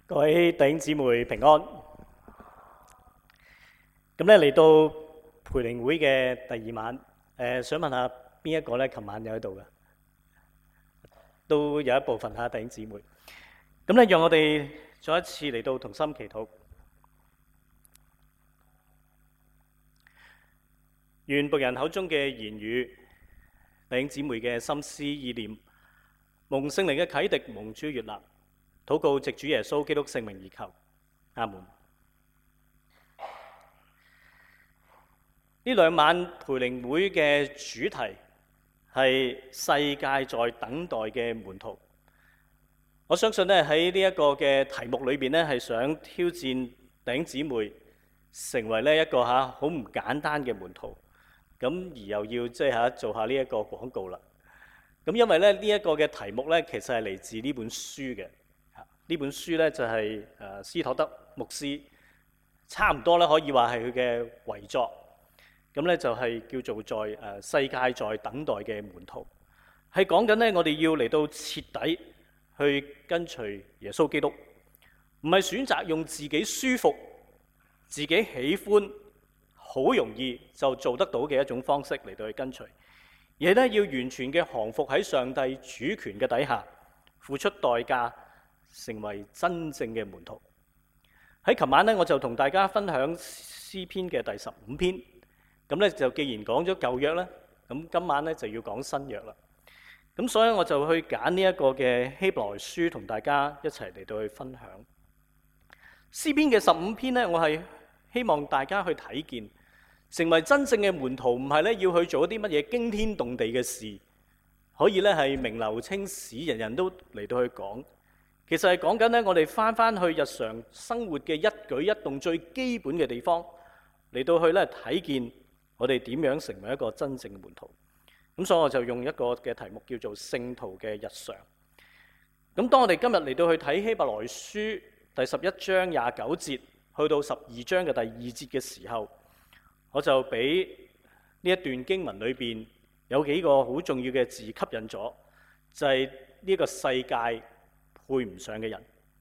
各位弟兄姊妹平安。咁咧嚟到培靈會嘅第二晚，想問下邊一個咧？琴晚有喺度嘅，都有一部分弟兄姊妹。咁咧，讓我哋再一次嚟到同心祈禱。願僕人口中嘅言語，弟兄姊妹嘅心思意念，蒙聖靈嘅啟迪，蒙主悅納。禱告藉主耶穌基督聖名而求，阿門。呢兩晚培靈會嘅主題係世界在等待嘅門徒。我相信咧喺呢一個嘅題目裏邊咧，係想挑戰弟兄姊妹成為呢一個好唔簡單嘅門徒。咁而又要即係做下呢一個廣告啦。咁因為咧呢一個嘅題目咧，其實係嚟自呢本書嘅。呢本書咧就係斯托德牧師，差唔多咧可以話係佢嘅遺作。咁咧就係叫做在世界在等待嘅門徒，係講緊咧我哋要嚟到徹底去跟隨耶穌基督，唔係選擇用自己舒服、自己喜歡、好容易就做得到嘅一種方式嚟到去跟隨，而係咧要完全嘅降服喺上帝主權嘅底下，付出代價，成為真正嘅門徒。喺琴晚咧，我就同大家分享詩篇嘅第15篇。咁咧就既然講咗舊約咧，咁今晚咧就要講新約啦。咁所以我就去揀呢一個嘅希伯來書，同大家一齊嚟到去分享詩篇嘅15篇咧。我係希望大家去睇見，成為真正嘅門徒唔係咧要去做一啲乜嘢驚天動地嘅事，可以咧係名留青史，人人都嚟到去講。其實係講緊咧，我哋翻去日常生活嘅一舉一動最基本嘅地方，嚟到去咧睇見我哋點樣成為一個真正嘅門徒。咁所以我就用一個嘅題目叫做聖徒嘅日常。咁當我哋今日嚟到去睇希伯來書第11章29節去到12章嘅第2節嘅時候，我就俾呢一段經文裏邊有幾個好重要嘅字吸引咗，就係呢個世界配唔上嘅人。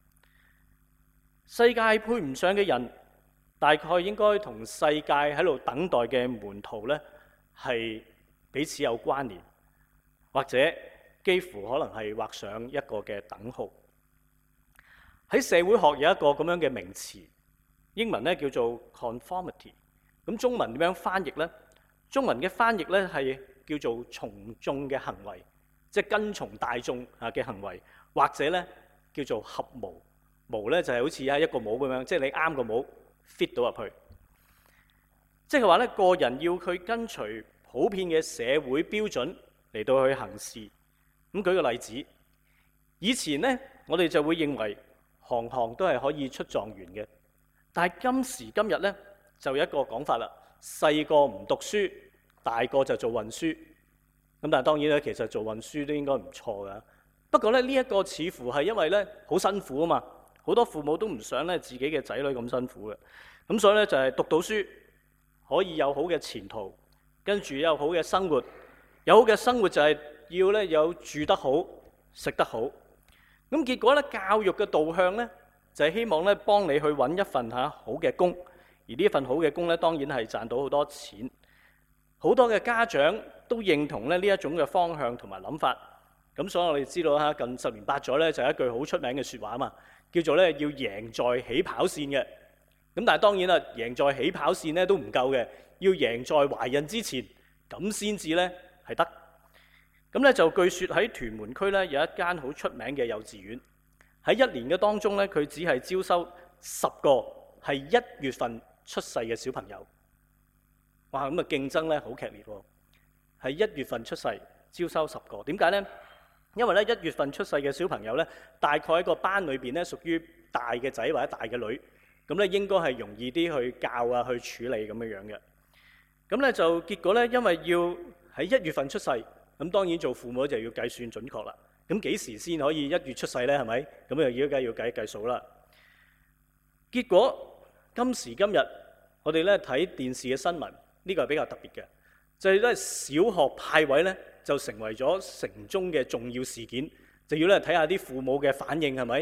世界配唔上嘅人，大概應該同世界喺度等待嘅門徒呢係彼此有關聯，或者幾乎可能係畫上一個嘅等號。喺社會學有一個咁樣嘅名詞，英文呢叫做 conformity。咁中文點樣翻譯呢？中文嘅翻譯呢係叫做從眾嘅行為，即係跟從大眾嘅行為，或者呢叫做合模。模呢就係好似一個帽咁樣，即係你啱個帽fit 到入去，即係話咧，個人要去跟隨普遍嘅社會標準嚟到去行事。咁舉個例子，以前呢，我哋就會認為行行都係可以出狀元嘅，但係今時今日呢，就有一個講法啦，細個唔讀書，大個就做運輸。咁但係當然咧，其實做運輸都應該唔錯噶。不過咧，呢一個似乎係因為咧好辛苦啊嘛，好多父母都唔想咧自己嘅仔女咁辛苦嘅。咁所以咧就係讀到書可以有好嘅前途，跟住有好嘅生活。有好嘅生活就係要咧有住得好、食得好。咁結果咧，教育嘅導向咧就係希望咧幫你去揾一份好嘅工，而呢份好嘅工咧當然係賺到好多錢。好多嘅家長都認同咧呢一種嘅方向同埋諗法。咁所以我哋知道近10年八載咧就係一句好出名嘅説話啊嘛，叫做咧要贏在起跑線嘅。咁但係當然啦，贏在起跑線咧都唔夠嘅，要贏在懷孕之前，咁先至咧係得。咁咧就據說喺屯門區咧有一間好出名嘅幼稚園，喺1年嘅當中咧，佢只係招收10個係1月份出世嘅小朋友。哇！咁啊競爭咧好劇烈喎，係1月份出世招收10個。點解呢？因為咧1月份出世嘅小朋友咧，大概喺個班裏邊咧屬於大嘅仔或者大嘅女。咁咧應該係容易啲去教去處理咁樣嘅。咁咧就結果咧，因為要喺1月份出世，咁當然做父母就要計算準確啦。咁幾時先可以1月出世咧？係咪？咁又要計一計數啦。結果今時今日，我哋咧睇電視嘅新聞，呢個係比較特別嘅，就係咧小學派位咧就成為咗城中嘅重要事件，就要咧睇下啲父母嘅反應係咪？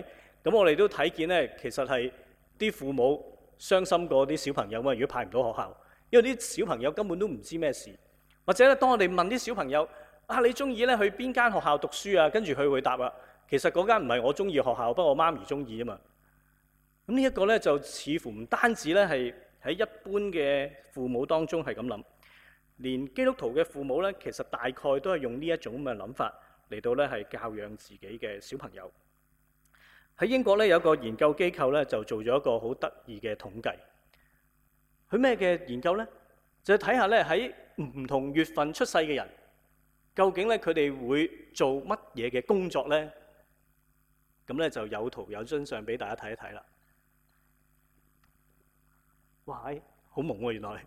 咁我哋都睇見咧，其實係啲父母傷心過啲小朋友嘛。如果派唔到學校，因為啲小朋友根本都唔知咩事，或者咧，當我哋問啲小朋友啊，你中意咧去邊間學校讀書啊？跟住佢會答啊，其實嗰間唔係我中意學校，不過我媽咪中意啊嘛。咁呢一個咧就似乎唔單止咧係喺一般嘅父母當中係咁諗，連基督徒嘅父母咧，其實大概都係用呢一種咁嘅諗法嚟到咧係教養自己嘅小朋友。喺英國咧有個研究機構咧就做咗一個好得意嘅統計。佢咩嘅研究呢？就睇下咧喺唔同月份出世嘅人，究竟咧佢哋會做乜嘢嘅工作呢？咁咧就有圖有真相俾大家睇一睇啦。哇！好懵喎，原來。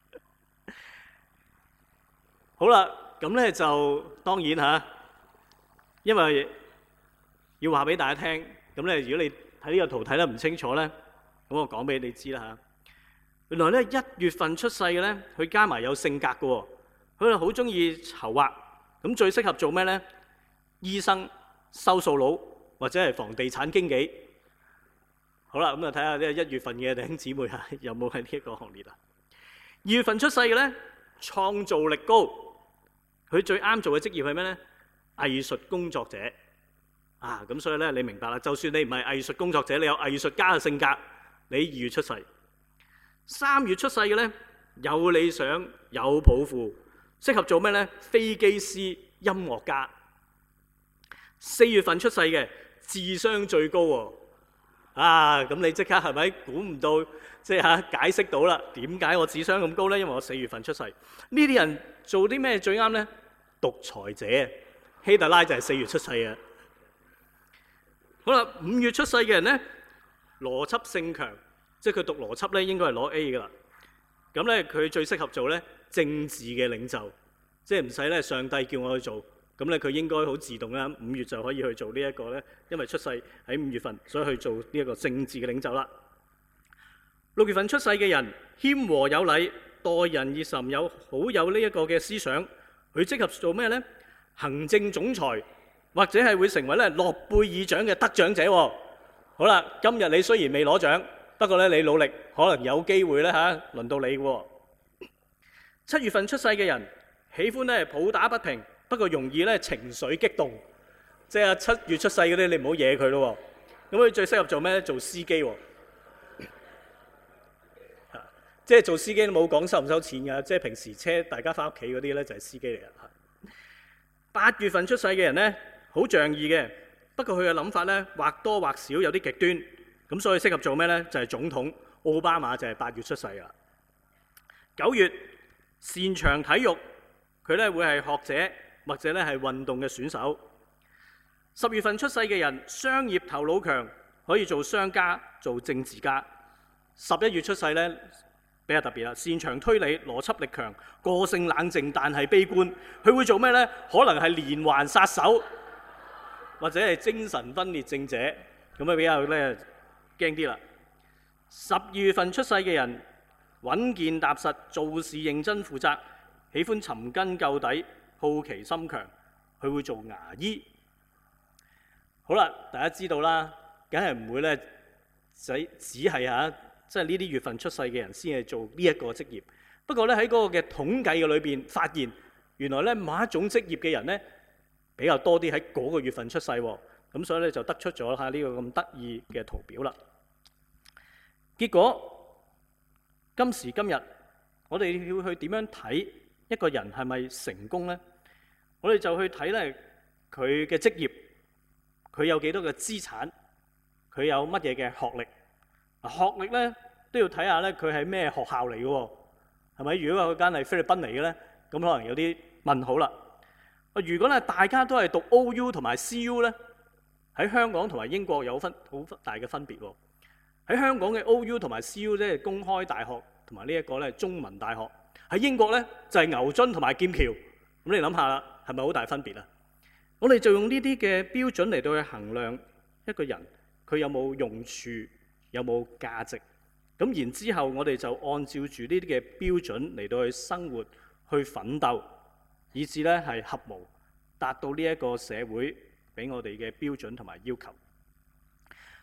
好啦，咁咧就當然嚇，因為要話俾大家聽。咁咧，如果你睇呢個圖睇得唔清楚咧，咁我講俾你知啦嚇。原來咧1月份出世嘅咧，佢加埋有性格嘅喎，佢哋好中意籌劃。咁最適合做咩咧？醫生、收數佬或者係房地產經紀。好啦，咁就睇下呢1月份嘅弟兄姊妹嚇有冇喺呢一個行列啊？2月份出世嘅咧，創造力高，佢最啱做嘅職業係咩咧？藝術工作者。啊，咁所以咧，你明白啦。就算你唔係藝術工作者，你有藝術家嘅性格，你2月出世。3月出世嘅咧，有理想、有抱負，適合做咩咧？飛機師、音樂家。4月份出世嘅，智商最高喎。啊，咁你即刻係咪估唔到？即係解釋到啦，點解我智商咁高咧？因為我4月份出世。呢啲人做啲咩最啱咧？獨裁者。希特拉就係4月出世嘅。好啦，5月出世嘅人咧，邏輯性強，即係佢讀邏輯咧，應該係攞 A 噶啦。咁咧，佢最適合做咧政治嘅領袖，即係唔使咧上帝叫我去做，咁咧佢應該好自動啦。5月就可以去做呢一個咧，因為出世喺5月份，所以去做呢一個政治嘅領袖啦。6月份出世嘅人，謙和有禮，待人熱忱，好有呢一個嘅思想，佢適合做咩咧？行政總裁。或者係會成為咧諾貝爾獎嘅得獎者喎。好啦，今日你雖然未攞獎，不過咧你努力，可能有機會咧嚇輪到你喎。7月份出世嘅人喜歡咧抱打不平，不過容易咧情緒激動。即係7月出世嗰啲，你唔好惹佢咯。咁佢最適合做咩咧？做司機喎。即係做司機都冇講收唔收錢㗎，即係平時車大家翻屋企嗰啲咧就係司機嚟㗎。8月份出世嘅人咧，好仗義嘅，不過佢嘅諗法咧或多或少有啲極端，咁所以適合做咩咧？就係總統。奧巴馬就係8月出世噶。9月擅長體育，佢咧會係學者或者咧係運動嘅選手。10月份出世嘅人，商業頭腦強，可以做商家、做政治家。11月出世咧比較特別啦，擅長推理、邏輯力強，個性冷靜但係悲觀。佢會做咩咧？可能係連環殺手。或者係精神分裂症者，咁啊比較咧驚啲啦。12月份出世嘅人，穩健踏實，做事認真負責，喜歡尋根究底，好奇心強，佢會做牙醫。好啦，大家知道啦，梗係唔會咧，只係嚇，即係呢啲月份出世嘅人先係做呢一個職業。不過咧喺嗰個嘅統計嘅裏邊，發現原來咧某一種職業嘅人咧，比較多啲喺嗰個月份出世喎，咁所以咧就得出咗呢個咁得意嘅圖表啦。結果今時今日，我哋要去點樣睇一個人係咪成功呢？我哋就去睇咧佢嘅職業，佢有幾多嘅資產，佢有乜嘢嘅學歷。學歷咧都要睇下咧佢係咩學校嚟嘅喎，係咪？如果話佢間係菲律賓嚟嘅咧，咁可能有啲問號啦。如果咧大家都係讀 OU 同埋 CU 咧，喺香港同埋英國有好大嘅分別喎。喺香港嘅 OU 同埋 CU 即係公開大學同埋呢一個咧中文大學。喺英國咧就係牛津同埋劍橋。咁你諗下啦，係咪好大分別啊？我哋就用呢啲嘅標準嚟到去衡量一個人，佢有冇用處，有冇價值。咁然之後我哋就按照住呢啲嘅標準嚟到去生活，去奮鬥，以至咧係合模，達到呢一個社會俾我哋嘅標準同埋要求。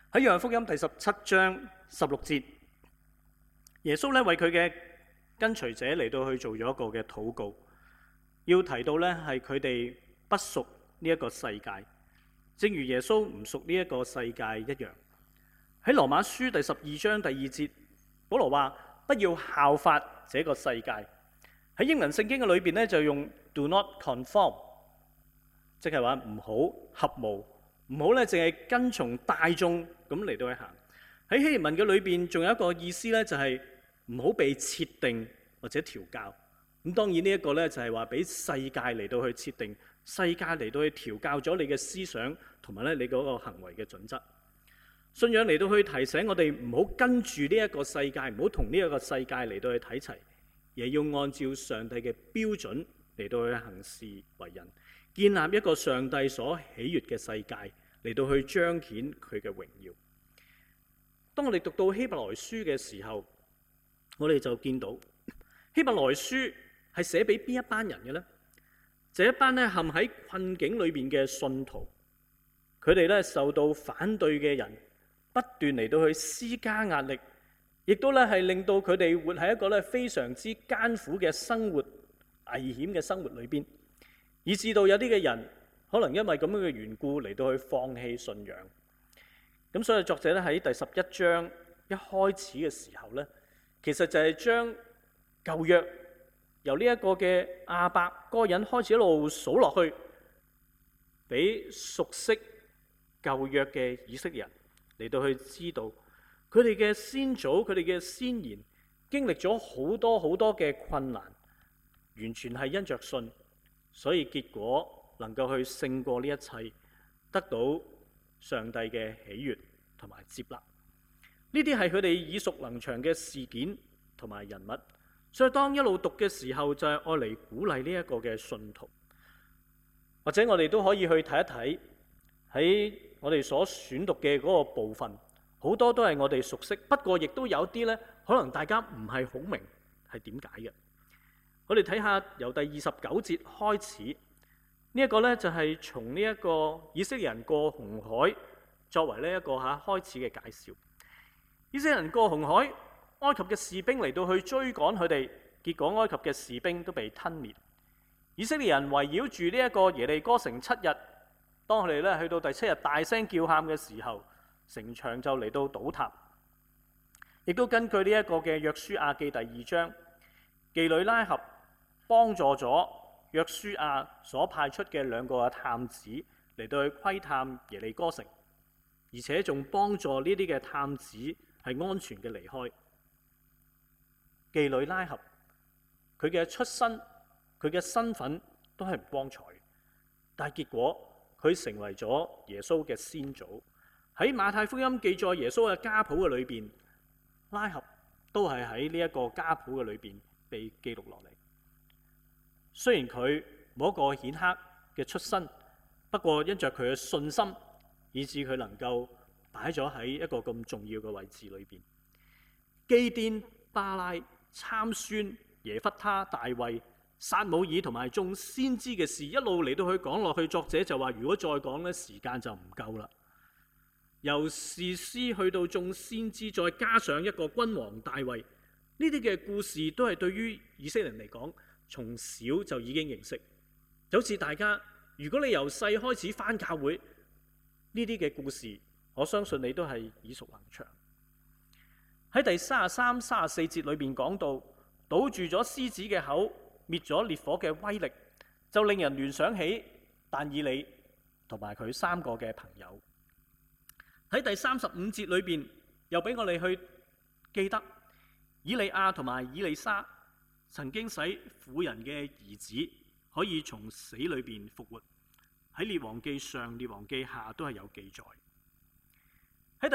喺約翰福音第17章16節，耶穌咧為佢嘅跟隨者嚟到去做咗一個嘅禱告，要提到咧係佢哋不屬呢一個世界，正如耶穌唔屬呢一個世界一樣。喺羅馬書第12章第2節，保羅話不要效法這個世界。喺英文聖經嘅裏邊咧就用 do not conform， 即係話唔好合模，唔好咧淨係跟從大眾咁嚟到去行。喺希臘文嘅裏邊仲有一個意思咧，就係唔好被設定或者調教。咁當然呢一個咧就係話俾世界嚟到去設定，世界嚟到去調教咗你嘅思想同埋咧你嗰個行為嘅準則。信仰嚟到去提醒我哋唔好跟住呢一個世界，唔好同呢一個世界嚟到去睇齊，而要按照上帝嘅標準嚟到去行事為人，建立一個上帝所喜悅嘅世界嚟到去彰顯佢嘅榮耀。當我哋讀到希伯來書嘅時候，我哋就見到希伯來書係寫俾邊一班人嘅呢？就一班咧陷喺困境裏邊嘅信徒，佢哋咧受到反對嘅人不斷嚟到去施加壓力，亦都咧係令到佢哋活喺一個咧非常之艱苦嘅生活、危險嘅生活裏邊，以至到有啲嘅人可能因為咁樣嘅緣故嚟到去放棄信仰。咁所以作者咧喺第11章一開始嘅時候咧，其實就係將舊約由呢一個嘅亞伯嗰個人開始一路數落去，俾熟悉舊約嘅以色列人嚟到去知道，佢哋嘅先祖、佢哋嘅先賢經歷咗好多好多嘅困難，完全係因着信，所以結果能夠去勝過呢一切，得到上帝嘅喜悅同埋接納。呢啲係佢哋耳熟能詳嘅事件同埋人物，所以當一路讀嘅時候，就係愛嚟鼓勵呢一個嘅信徒。或者我哋都可以去睇一睇喺我哋所選讀嘅嗰個部分，好多都係我哋熟悉，不過亦都有啲呢，可能大家唔係好明係點解嘅。我哋睇下由第29節開始，呢一個呢，就係從呢一個以色列人過紅海作為呢一個開始嘅介紹。以色列人過紅海，埃及嘅士兵嚟到去追趕佢哋，結果埃及嘅士兵都被吞滅。以色列人圍繞住呢一個耶利哥城7日，當佢哋咧去到第7日大聲叫喊嘅時候，城牆就嚟到倒塌。亦都根據呢一個嘅約書亞記第2章，妓女拉合幫助咗約書亞所派出嘅2個探子嚟到去窺探耶利哥城，而且仲幫助呢啲嘅探子係安全嘅離開。妓女拉合佢嘅出身，佢嘅身份都係唔光彩，但係結果佢成為咗耶穌嘅先祖。喺馬太福音記載耶穌嘅家譜嘅裏邊，拉合都係喺呢一個家譜嘅裏邊被記錄落嚟。雖然佢冇一個顯赫嘅出身，不過因着佢嘅信心，以致佢能夠擺咗喺一個咁重要嘅位置裏邊。基甸、巴拉、參孫、耶弗他、大衛、撒母耳同埋眾先知嘅事一路嚟到去講落去，作者就話如果再講呢，時間就唔夠啦。由士師去到眾先知，再加上一個君王大衛，呢啲嘅故事都係對於以色列人嚟講，從小就已經認識。就好似大家，如果你由細開始返教會，呢啲嘅故事，我相信你都係耳熟能詳。喺第33、34節裏邊講到，堵住咗獅子嘅口，滅咗烈火嘅威力，就令人聯想起但以理同埋佢3個嘅朋友。喺第35節裏邊，又俾我哋去記得以利亞同埋以利沙曾經使婦人嘅兒子可以從死裏邊復活。喺列王記上、列王記下都係有記載。喺第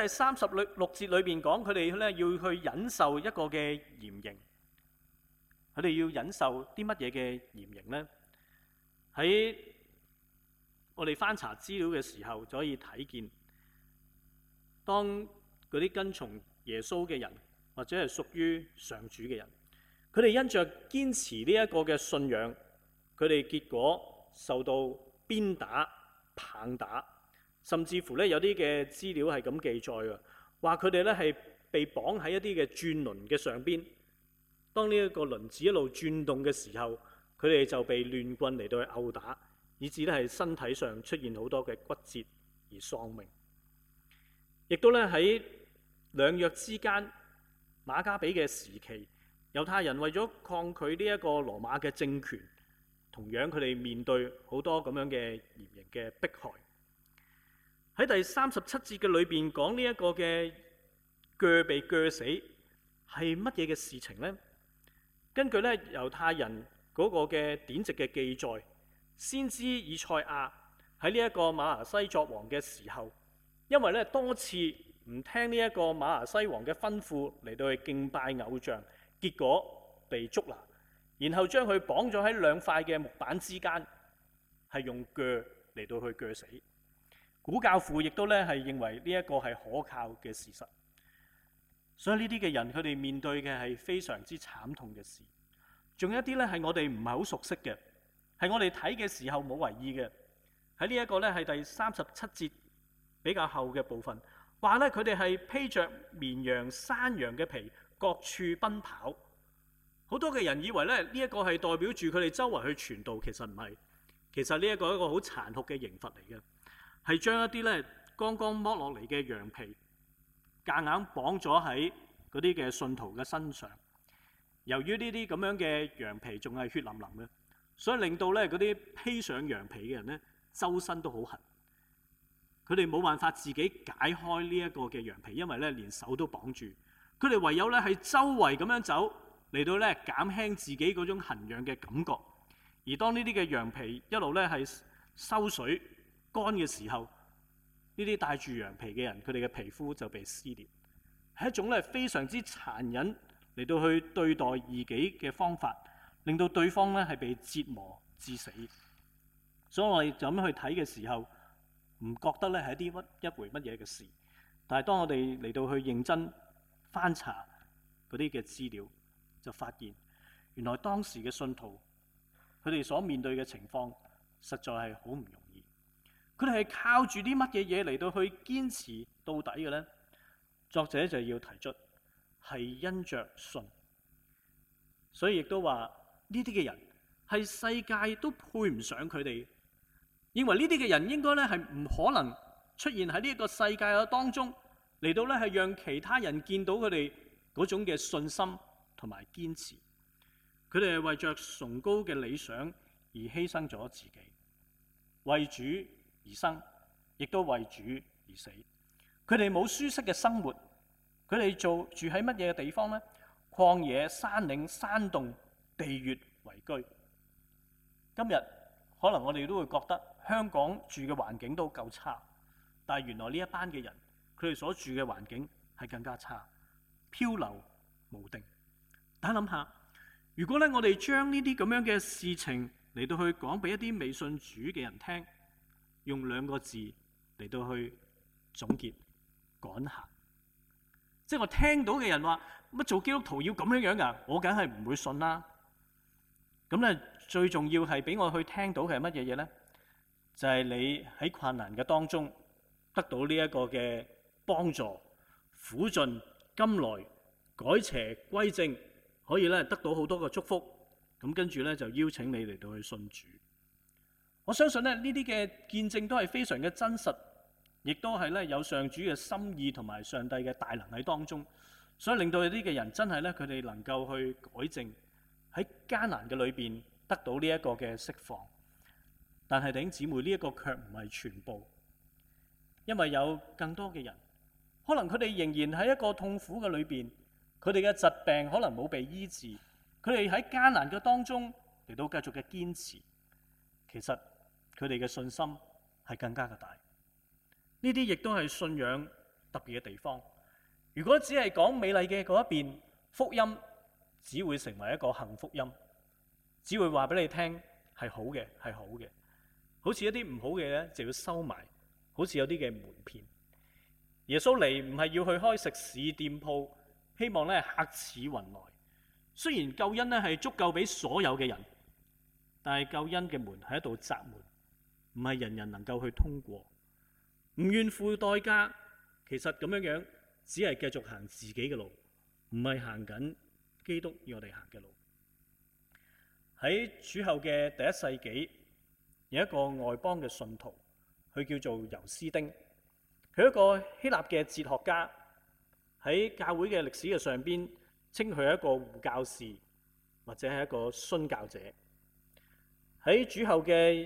36節裏邊講，佢哋咧要去忍受一個嘅嚴刑。佢哋要忍受啲乜嘢嘅嚴刑呢？喺我哋翻查資料嘅時候，就可以睇見，當嗰啲跟從耶穌嘅人，或者係屬於上主嘅人，佢哋因着堅持呢一個嘅信仰，佢哋結果受到鞭打、棒打， 甚至乎咧有啲嘅資料係咁記載嘅，話佢哋咧係被綁喺一啲嘅轉輪嘅上邊。當呢一個輪子一路轉動嘅時候，佢哋就被亂棍嚟到去毆打，以致咧係身體上出現好多嘅骨折而喪命。亦都咧喺兩約之間，馬加比嘅時期，猶太人為咗抗拒呢一個羅馬嘅政權，同樣佢哋面對好多咁樣嘅嚴刑嘅迫害。喺第37節嘅裏邊講呢一個嘅鋸被鋸死係乜嘢嘅事情呢？根據咧猶太人嗰個嘅典籍嘅記載，先知以賽亞喺呢一個馬拿西作王嘅時候，因為咧多次唔聽呢一個馬拿西王嘅吩咐嚟到去敬拜偶像，結果被捉拿，然後將佢綁咗喺兩塊嘅木板之間，係用鋸嚟到去鋸死。古教父亦都咧係認為呢一個係可靠嘅事實。所以呢啲嘅人，佢哋面對嘅係非常之慘痛嘅事。仲有一啲咧係我哋唔係好熟悉嘅，係我哋睇嘅時候冇為意嘅。喺呢一個咧係第37節比較後嘅部分，話咧佢哋係披着綿羊、山羊嘅皮，各處奔跑。好多嘅人以為咧呢一個係代表住佢哋周圍去傳道，其實唔係。其實呢一個係一個好殘酷嘅刑罰嚟嘅，係將一啲咧剛剛剝落嚟嘅羊皮夾硬綁咗喺嗰啲嘅信徒嘅身上。由於呢啲咁樣嘅羊皮仲係血淋淋嘅，所以令到咧嗰啲披上羊皮嘅人咧，周身都好痕。佢哋冇辦法自己解開呢一個嘅羊皮，因為咧連手都綁住。佢哋唯有咧係周圍咁樣走，嚟到咧減輕自己嗰種痕癢嘅感覺。而當呢啲嘅羊皮一路咧係收水乾嘅時候，呢啲帶住羊皮嘅人，佢哋嘅皮膚就被撕裂，係一種咧非常之殘忍嚟到去對待異己嘅方法，令到對方咧係被折磨致死。所以我哋就咁樣去睇嘅時候，唔覺得咧係一回乜嘢嘅事。但係當我哋嚟到去認真翻查嗰啲嘅資料，就發現原來當時嘅信徒佢哋所面對嘅情況，實在係好唔容易。佢哋係靠住啲乜嘢嘢嚟到去堅持到底嘅呢？作者就要提出係因着信，所以亦都話呢啲嘅人係世界都配唔上佢哋，認為呢啲嘅人應該咧係唔可能出現喺呢一個世界嘅當中，嚟到咧係讓其他人見到佢哋嗰種嘅信心同埋堅持。佢哋係為着崇高嘅理想而犧牲咗自己，為主而生，亦都為主而死。佢哋冇舒適嘅生活，佢哋住喺乜嘢嘅地方呢？曠野、山嶺、山洞、地穴為居。今日可能我哋都會覺得香港住嘅環境都夠差，但係原來呢一班嘅人，佢哋所住嘅環境係更加差，漂流無定。大家諗下，如果咧我哋將呢啲咁樣嘅事情嚟到去講俾一啲未信主嘅人聽，用2個字嚟到去總結：趕行。即係我聽到嘅人話乜做基督徒要咁樣㗎，我梗係唔會信啦。咁咧最重要係俾我去聽到嘅係乜嘢嘢咧？就係你喺困難嘅當中得到呢一個嘅幫助，苦盡甘來，改邪歸正，可以咧得到好多嘅祝福。咁跟住咧就邀請你嚟到去信主。我相信咧呢啲嘅見證都係非常嘅真實，亦都係咧有上主嘅心意同埋上帝嘅大能喺當中，所以令到有啲嘅人真係咧佢哋能夠去改正，喺艱難嘅裏邊得到呢一個嘅釋放。但係弟兄姊妹，呢一個卻唔係全部，因為有更多嘅人，可能佢哋仍然喺一個痛苦嘅裏邊，佢哋嘅疾病可能冇被醫治，佢哋喺艱難嘅當中嚟到繼續嘅堅持，其實佢哋嘅信心係更加嘅大。呢啲亦都係信仰特別嘅地方。如果只係講美麗嘅嗰一邊，福音只會成為一個幸福音，只會話俾你聽係好嘅，係好嘅。好似一啲唔好嘅咧，就要收埋，好似有啲嘅瞞騙。耶穌嚟唔係要去開食肆店鋪，希望咧客似雲來。雖然救恩咧係足夠俾所有嘅人，但係救恩嘅門係一道窄門，唔係人人能夠去通過。 唔願付代價，其實咁樣只係繼續行自己嘅路，唔係行緊基督要我哋行嘅路。喺主後嘅第1世紀，有一個外邦嘅信徒，佢叫做尤斯丁，佢係一個希臘嘅哲學家，喺教會嘅歷史嘅上邊稱佢係一個護教士或者係一個殉教者。喺主後嘅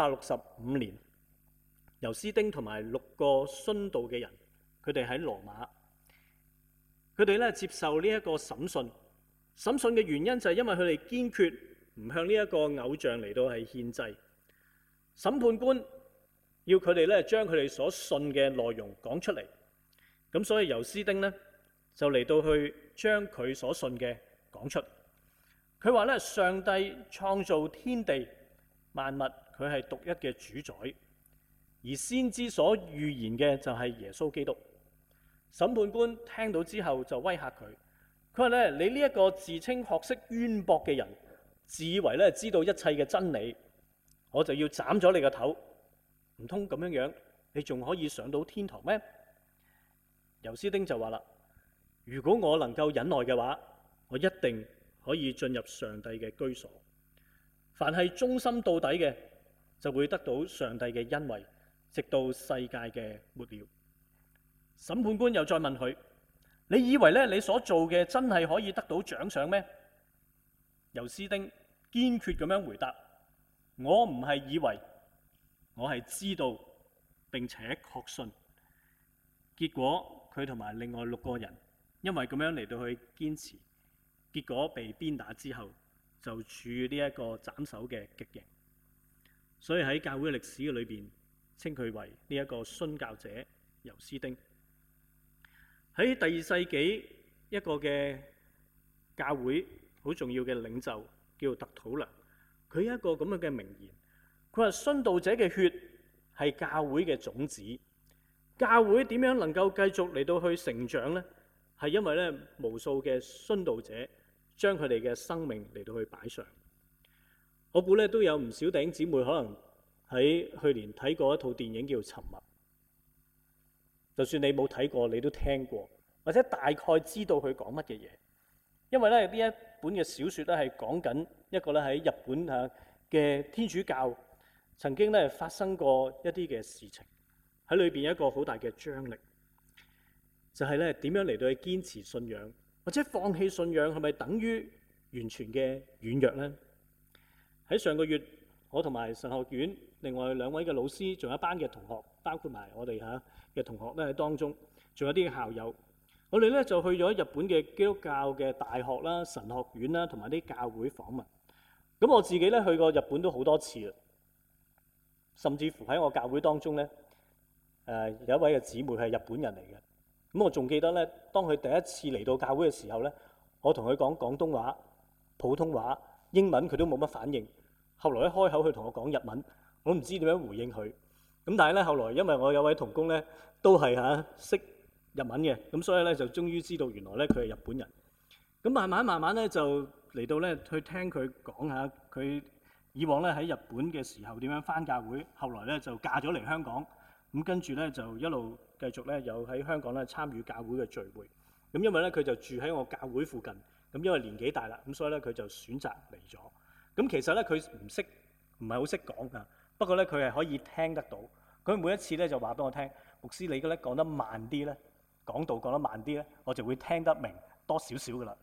165年，尤斯丁同埋6個殉道嘅人，佢哋喺羅馬，佢哋咧接受呢一個審訊。審訊嘅原因就係因為佢哋堅決唔向呢一個偶像嚟到係獻祭。審判官要佢哋咧將佢哋所信嘅內容講出嚟，咁所以尤斯丁呢，就嚟到去將佢所信嘅講出。佢話咧，上帝創造天地萬物，佢係獨一嘅主宰，而先知所預言嘅就係耶穌基督。審判官聽到之後就威嚇佢，佢話咧，你呢一個自稱學識淵博嘅人，自以為咧知道一切嘅真理，我就要斬咗你個頭。唔通咁樣你仲可以上到天堂咩？尤斯丁就話啦，如果我能夠忍耐嘅話，我一定可以進入上帝嘅居所。凡係忠心到底嘅，就會得到上帝嘅恩惠，直到世界嘅末了。審判官又再問佢，你以為咧你所做嘅真係可以得到獎賞咩？尤斯丁堅決咁樣回答，我唔係以為，我係知道並且確信。結果佢同埋另外6個人因為咁樣嚟到去堅持，結果被鞭打之後就處呢一個斬首嘅極刑。所以喺教會歷史嘅裏邊稱佢為呢一個殉教者尤斯丁。喺第2世紀，一個嘅教會好重要嘅領袖叫特土良，佢有一個咁樣嘅名言，佢話殉道者嘅血係教會嘅種子，教會點樣能夠繼續嚟到去成長呢？係因為咧無數嘅殉道者將佢哋嘅生命嚟到去擺上。我估咧都有唔少弟兄姊妹可能喺去年睇過一套電影叫《沉默》，就算你冇睇過，你都聽過或者大概知道佢講乜嘅嘢。因為咧呢一本嘅小說咧係講緊一個咧喺日本嘅天主教曾經咧發生過一啲嘅事情，喺裏邊有一個好大嘅張力，就係咧點樣嚟到去堅持信仰，或者放棄信仰係咪等於完全嘅軟弱呢？喺上個月，我同埋神學院另外2位嘅老師，仲有一班嘅同學，包括埋我哋嘅同學咧喺當中，仲有啲校友，我哋咧就去咗日本嘅基督教嘅大學啦、神學院啦，同埋啲教會訪問。咁我自己咧去過日本都好多次啦，甚至乎喺我教會當中咧，有一位嘅姊妹係日本人嚟嘅。咁我仲記得咧，當佢第一次嚟到教會嘅時候咧，我同佢講廣東話、普通話、英文，佢都冇乜反應。後來一開口，佢同我講日文，我都唔知點樣回應佢。咁但係咧，後來因為我有位同工咧都係識日文嘅，咁所以咧就終於知道原來咧佢係日本人。咁慢慢咧就嚟到咧去聽佢講下佢以往咧喺日本嘅時候點樣返教會，後來咧就嫁咗嚟香港，咁跟住咧就一路繼續咧有喺香港咧參與教會嘅聚會。咁因為咧佢就住喺我教會附近，咁因為年紀大啦，咁所以咧佢就選擇嚟咗。咁其實咧佢唔係好識講㗎，不過咧佢係可以聽得到。佢每一次咧就話俾我聽，牧師你嘅咧講得慢啲咧，講道講得慢啲咧，我就會聽得明多少少㗎啦。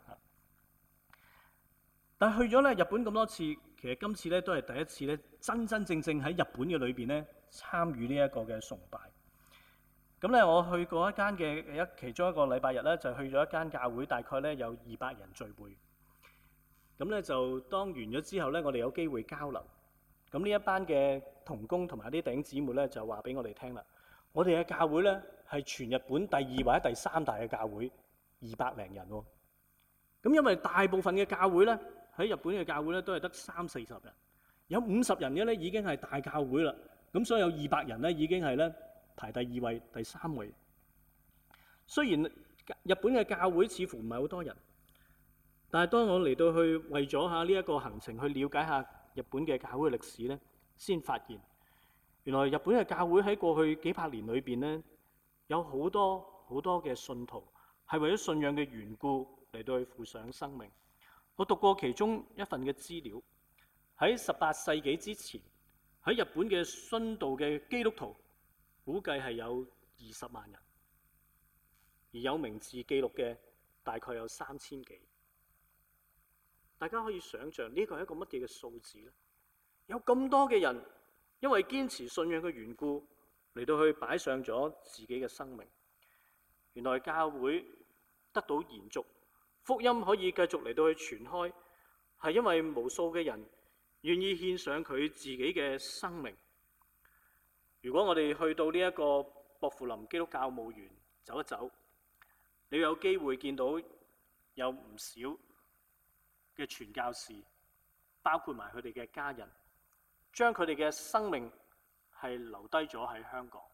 但係去咗咧日本咁多次，其實今次咧都係第一次咧真真正正喺日本嘅裏邊咧參與呢一個嘅崇拜。咁咧我去過一間嘅其中一個禮拜日咧，就去咗一間教會，大概咧有200人聚會。咁咧就當完咗之後咧，我哋有機會交流。咁呢一班嘅同工同埋啲弟兄姊妹咧就話俾我哋聽啦，我哋嘅教會咧係全日本第2或者第3大嘅教會，200零人喎。咁因為大部分嘅教會咧喺日本嘅教會咧都係得30-40人，有50人嘅咧已經係大教會啦。咁所以有200人咧已經係咧排第2位、第3位。雖然日本嘅教會似乎唔係好多人，但係當我嚟到去為咗呢一個行程去了解下日本嘅教會歷史咧，先發現原來日本嘅教會喺過去幾百年裏邊呢，有好多嘅信徒係為咗信仰嘅緣故嚟到去付上生命。我讀過其中一份嘅資料，喺18世紀之前，喺日本嘅殉道嘅基督徒估計係有20萬人，而有名字記錄嘅大概有3000幾。大家可以想象呢個係一個乜嘢嘅數字呢？有咁多嘅人因為堅持信仰嘅緣故嚟到去擺上咗自己嘅生命。原來教會得到延續，福音可以繼續嚟到去傳開，係因為無數嘅人願意獻上佢自己嘅生命。如果我哋去到呢一個薄扶林基督教墓園走一走，你有機會見到有唔少嘅傳教士，包括埋佢哋嘅家人，將佢哋嘅生命係留低咗喺香港。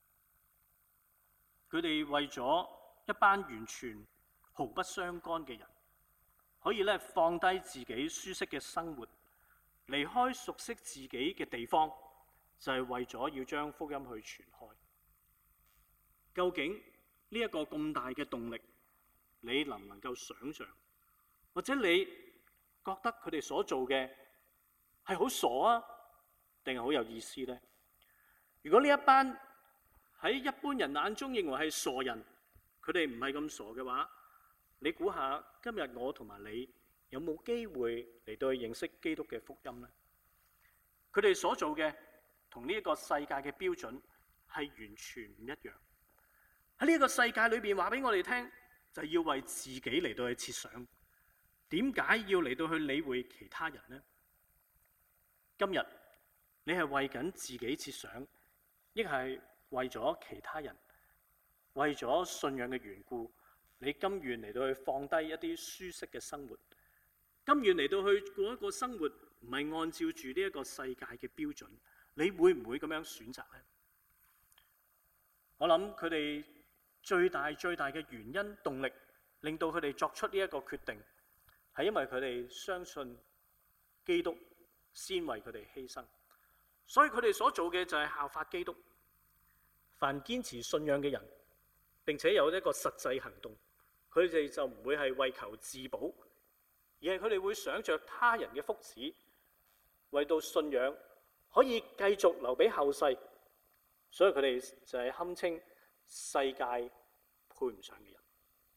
佢哋為咗一班完全毫不相干嘅人，可以放低自己舒適嘅生活，離開熟悉自己嘅地方，就係為咗要將福音去傳開。究竟呢一個咁大嘅動力，你能唔能夠想像？或者你覺得佢哋所做嘅係好傻啊，定係好有意思呢？如果呢一班喺一般人眼中認為係傻人，佢哋唔係咁傻嘅話，你估下今日我同埋你有冇機會嚟到去認識基督嘅福音呢？佢哋所做嘅同呢一個世界嘅標準係完全唔一樣。喺呢一個世界裏邊話俾我哋聽，就係要為自己嚟到去設想。點解要嚟到去理會其他人呢？今日你係為緊自己設想，亦係為咗其他人，為咗信仰嘅緣故，你甘願嚟到去放低一啲舒適嘅生活，甘願嚟到去過一個生活唔係按照住呢一個世界嘅標準，你會唔會咁樣選擇呢？我諗佢哋最大嘅原因動力，令到佢哋作出呢一個決定，係因為佢哋相信基督先為佢哋犧牲，所以佢哋所做嘅就係效法基督。凡堅持信仰嘅人，並且有一個實際行動，佢哋就唔會係為求自保，而係佢哋會想着他人嘅福祉，為到信仰可以繼續留俾後世，所以佢哋就係堪稱世界配唔上嘅人。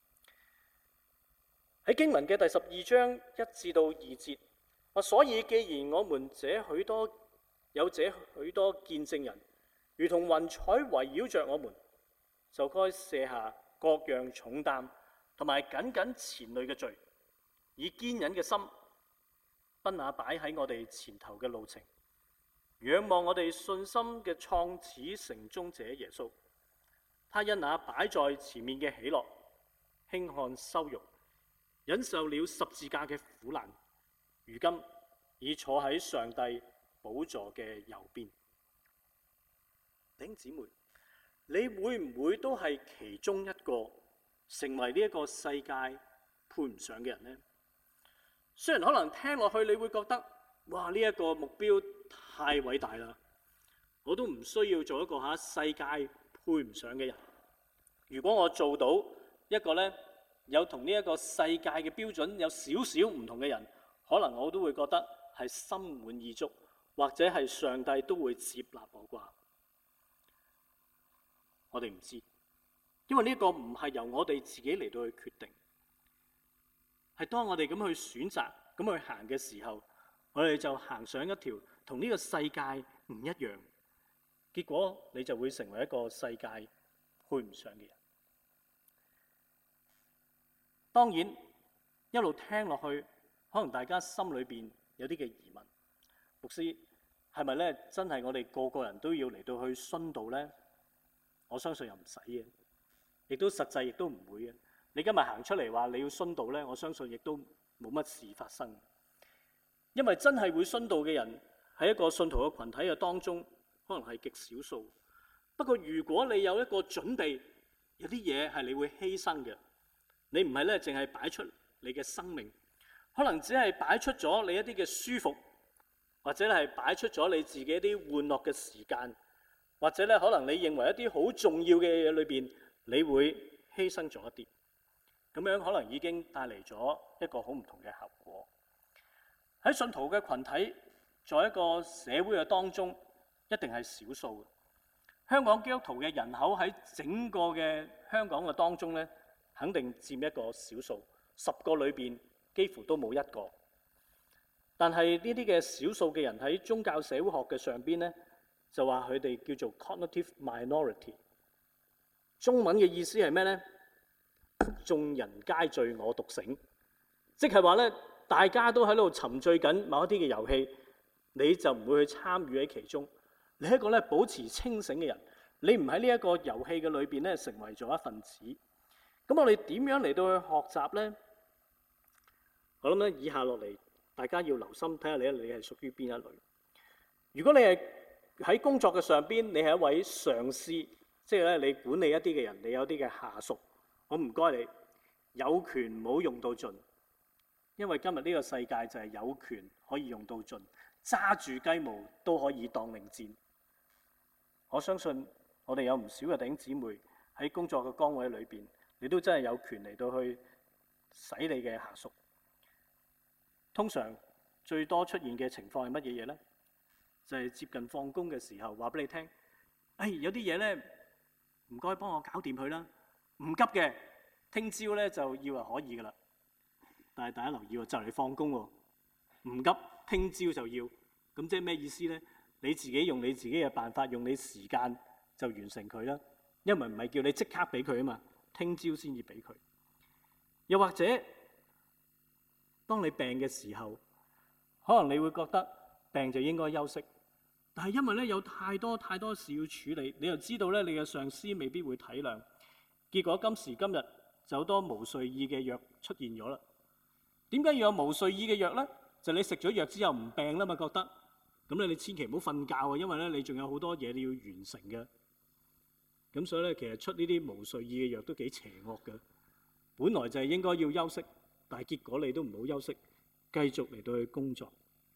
喺經文嘅第12章1至2節，所以既然我們有這許多見證人，如同雲彩圍繞着我們，就該卸下各樣重擔同埋緊緊纏累嘅罪，以堅忍嘅心奔那擺喺我哋前頭嘅路程，仰望我哋信心嘅創始成終者耶穌。他因那擺在前面嘅喜樂，輕看羞辱，忍受了十字架嘅苦難，如今已坐喺上帝寶座嘅右邊。弟兄姊妹，你會唔會都係其中一個成為呢一個世界配唔上嘅人呢？雖然可能聽落去你會覺得，哇，呢一個目標太偉大啦，我都唔需要做一個世界配唔上嘅人。如果我做到一個有同呢一個世界嘅標準有少少唔同嘅人，可能我都會覺得係心滿意足，或者係上帝都會接納我啩。我哋唔知，因為呢個唔係由我哋自己嚟到去決定，係當我哋咁去選擇、咁去行嘅時候，我哋就行上一條同呢個世界唔一樣，結果你就會成為一個世界配唔上嘅人。當然，一路聽落去，可能大家心裏邊有啲嘅疑問，牧師係咪真係我哋個個人都要嚟到去殉道呢？我相信又唔使嘅，亦都實際亦都唔會嘅。你今日行出嚟話你要殉道呢，我相信亦都冇乜事發生。因為真係會殉道嘅人喺一個信徒嘅群體嘅當中，可能係極少數。不過如果你有一個準備，有啲嘢係你會犧牲嘅，你唔係淨係擺出你嘅生命，可能只係擺出咗你一啲嘅舒服，或者係擺出咗你自己一啲玩樂嘅時間， 或者咧可能你認為一啲好重要嘅嘢裏邊，你會犧牲咗一啲，咁樣可能已經帶嚟咗一個好唔同嘅效果。喺信徒嘅群體，在一個社會嘅當中，一定係少數嘅。香港基督徒嘅人口喺整個嘅香港嘅當中咧，肯定佔一個少數，10個裏邊幾乎都冇一個。但係呢啲嘅少數嘅人喺宗教社會學嘅上邊咧，就話佢哋叫做 cognitive minority。中文嘅意思係咩咧？眾人皆醉我獨醒，即係話咧，大家都喺度沉醉緊某一啲嘅遊戲，你就唔會去參與喺其中。你係一個咧保持清醒嘅人，你唔喺呢一個遊戲嘅裏邊咧成為咗一份子。咁我哋點樣嚟到去學習咧？我諗咧以下落嚟，大家要留心睇下你係屬於邊一類。如果你係喺工作嘅上邊，你係一位上司，即係咧你管理一啲嘅人，你有啲嘅下屬，我唔該你有權唔好用到盡，因為今日呢個世界就係有權可以用到盡，揸住雞毛都可以當令箭。我相信我哋有唔少嘅弟兄姊妹喺工作嘅崗位裏邊，你都真係有權嚟到去使你嘅下屬。通常最多出現嘅情況係乜嘢嘢咧？就係接近放工嘅時候，話俾你聽，有啲嘢咧唔該幫我搞掂佢啦，唔急嘅，聽朝咧就要係可以噶啦。但係大家留意喎，就嚟放工喎，唔急，聽朝就要。咁即係咩意思咧？你自己用你自己嘅辦法，用你時間就完成佢啦。因為唔係叫你即刻俾佢啊嘛，聽朝先至俾佢。又或者，當你病嘅時候，可能你會覺得病就應該休息，但係因為咧有太多事要處理，你又知道咧你嘅上司未必會體諒，結果今時今日就好多無睡意嘅藥出現咗啦。點解要有無睡意嘅藥咧？就你食咗藥之後唔病啦嘛，覺得咁你千祈唔好瞓覺啊，因為咧你仲有好多嘢你要完成嘅。咁所以咧，其實出呢啲無睡意嘅藥都幾邪惡嘅。本來就係應該要休息，但係結果你都唔好休息，繼續嚟到去工作。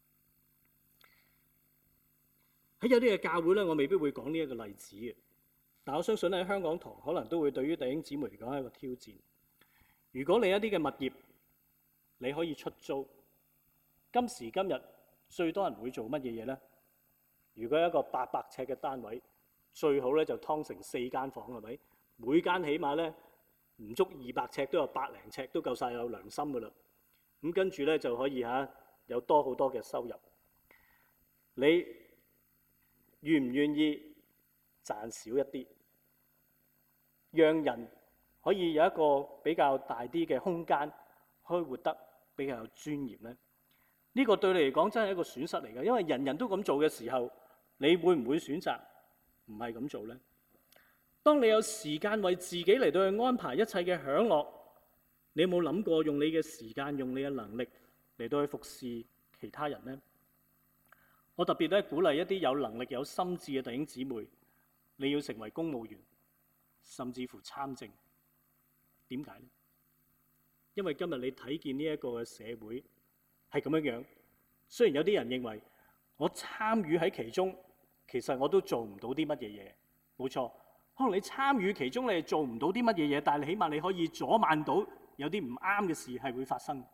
喺有啲嘅教會咧，我未必會講呢一個例子嘅，但我相信喺香港堂可能都會對於弟兄姊妹嚟講係一個挑戰。如果你一啲嘅物業你可以出租，今時今日最多人會做乜嘢嘢咧？如果一個800尺嘅單位，最好咧就劏成4間房，係咪？每間起碼咧唔足200尺，都有100零尺，都夠晒有良心噶啦。咁跟住咧就可以有好多嘅收入。你願唔願意賺少一啲，讓人可以有一個比較大啲嘅空間，可以活得比較有尊嚴咧？呢個對你嚟講真係一個損失嚟嘅，因為人人都咁做嘅時候，你會唔會選擇唔係咁做咧？當你有時間為自己嚟到去安排一切嘅享樂，你有冇諗過用你嘅時間、用你嘅能力嚟到去服侍其他人呢？我特別咧鼓勵一啲有能力、有心智嘅弟兄姊妹，你要成為公務員，甚至乎參政。點解呢？因為今日你睇見呢一個嘅社會係咁樣樣。雖然有啲人認為我參與喺其中，其實我都做唔到啲乜嘢嘢。冇錯，可能你參與其中，你係做唔到啲乜嘢嘢，但係你起碼你可以阻慢到有啲唔啱嘅事係會發生。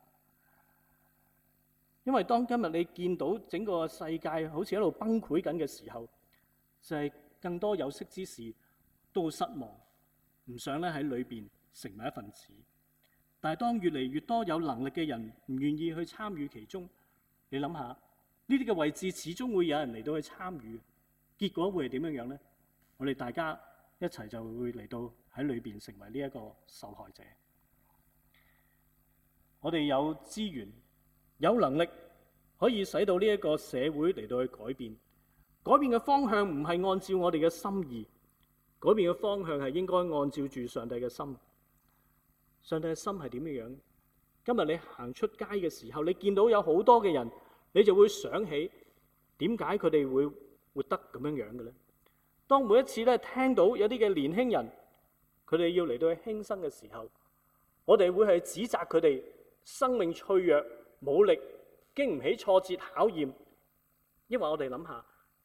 因為當今日你見到整個世界好似喺度崩潰緊嘅時候，就係更多有識之士都好失望，唔想咧喺裏邊成為一份子。但係當越嚟越多有能力嘅人唔願意去參與其中，你諗下呢啲嘅位置始終會有人嚟到去參與，結果會係點樣樣呢？我哋大家一齊就會嚟到喺裏邊成為呢一個受害者。我哋有資源、有能力可以使到呢一個社會嚟到去改變。改變嘅方向唔係按照我哋嘅心意，改變嘅方向係應該按照住上帝嘅心。上帝嘅心係點樣？今日你行出街嘅時候，你見到有好多嘅人，你就會想起點解佢哋會活得咁樣樣嘅咧？當每一次咧聽到有啲嘅年輕人，佢哋要嚟到去輕生嘅時候，我哋會係指責佢哋生命脆弱、冇力、經唔起挫折考驗。因為我哋諗下，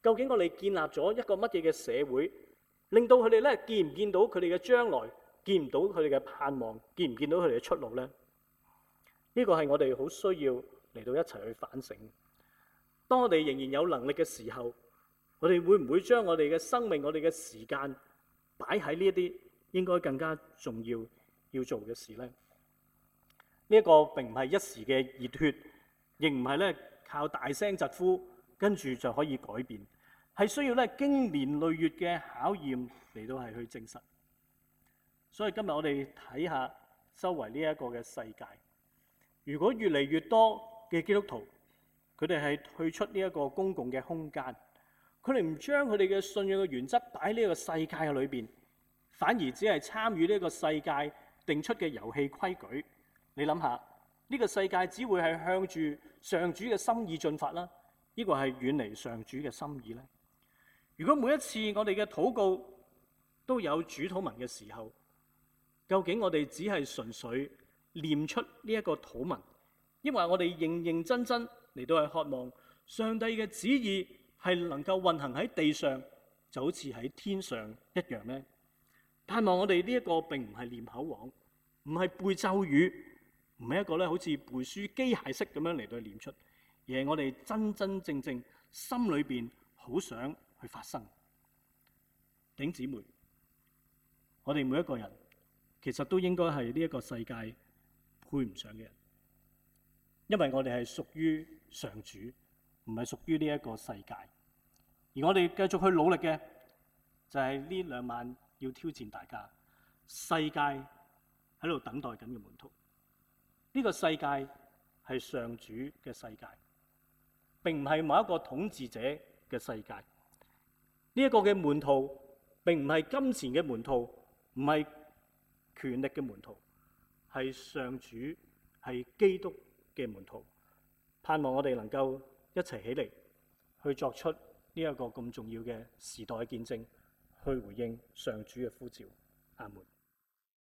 究竟我哋建立咗一個乜嘢嘅社會，令到佢哋咧見唔見到佢哋嘅將來，見唔到佢哋嘅盼望，見唔見到佢哋嘅出路呢？呢個係我哋好需要嚟到一齊去反省。當我哋仍然有能力嘅時候，我哋會唔會將我哋嘅生命、我哋嘅時間擺喺呢一啲應該更加重要要做嘅事呢？呢一個並唔係一時嘅熱血，亦唔係咧靠大聲疾呼跟住就可以改變，係需要咧經年累月嘅考驗嚟到係去證實。所以今日我哋睇下周圍呢一個嘅世界，如果越嚟越多嘅基督徒，佢哋係退出呢一個公共嘅空間，佢哋唔將佢哋嘅信仰嘅原則擺喺呢個世界嘅裏邊，反而只係參與呢個世界定出嘅遊戲規矩。你諗下，呢個世界只會係向住上主嘅心意進發啦，呢個係遠離上主嘅心意咧。如果每一次我哋嘅禱告都有主禱文嘅時候，究竟我哋只係純粹念出呢一個禱文，抑或我哋認認真真嚟到係渴望上帝嘅旨意係能夠運行喺地上，就好似喺天上一樣呢？盼望我哋呢一個並唔係念口簧，唔係背咒語，唔係一個咧好似背書機械式咁樣嚟到念出，而係我哋真真正正心裏邊好想去發生。弟兄姊妹，我哋每一個人其實都應該係呢一個世界配唔上嘅人，因為我哋係屬於上主，唔係屬於呢一個世界。而我哋繼續去努力嘅就係呢2晚要挑戰大家，世界喺度等待緊嘅門徒。呢個世界係上主嘅世界，並唔係某一個統治者嘅世界。呢一個嘅門徒並唔係金錢嘅門徒，唔係權力嘅門徒，係上主，係基督嘅門徒。盼望我哋能夠一齊起嚟去作出呢一個咁重要嘅時代見證，去回應上主嘅呼召。阿門。